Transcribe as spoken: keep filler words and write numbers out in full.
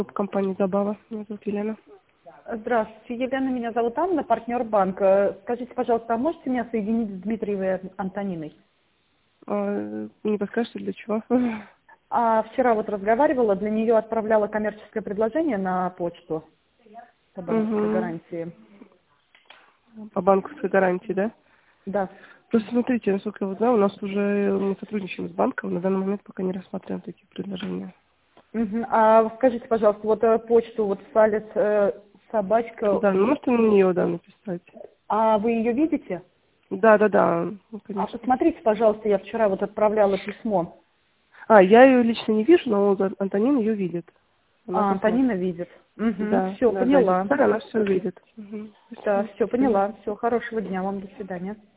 Компания «Забава». Меня зовут Елена. Здравствуйте, Елена, меня зовут Анна, партнер банка. Скажите, пожалуйста, а можете меня соединить с Дмитриевой Антониной? А, не подскажете, для чего? А вчера вот разговаривала, для нее отправляла коммерческое предложение на почту по банковской Угу. гарантии. По банковской гарантии, да? Да. Просто смотрите, насколько я вот знаю, у нас уже мы сотрудничаем с банком, на данный момент пока не рассматриваем такие предложения. Мгм. А скажите, пожалуйста, вот э, почту, вот салец, э, собачка, Да, ну можете на нее, да, написать. а вы ее видите? Да, да, да, ну, А конечно. посмотрите, пожалуйста, я вчера вот отправляла письмо. А, я ее лично не вижу, но вот Антонин ее видит. Она А, просмотрит. Антонина видит. Угу. Да, Все, да, да, поняла. деталь она все видит. Угу. Да, Спасибо. все, До свидания. поняла. Все, хорошего дня вам, до свидания.